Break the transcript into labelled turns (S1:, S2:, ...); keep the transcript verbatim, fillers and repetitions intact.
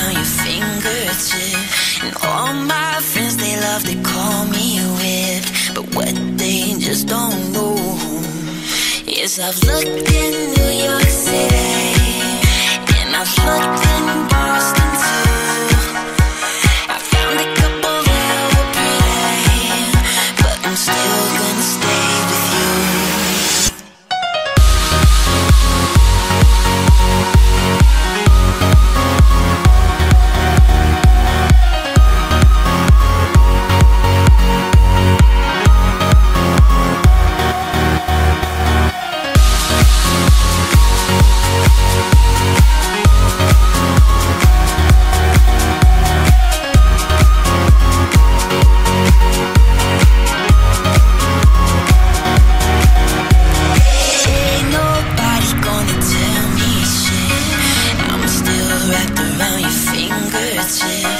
S1: around your fingertip. And all my friends, they love to call me whipped, but what they just don't know is I've looked in New York City, and I've looked in Boston too. I found a couple that were pretty, but I'm still gonna stay with you. Wrapped around your fingertips.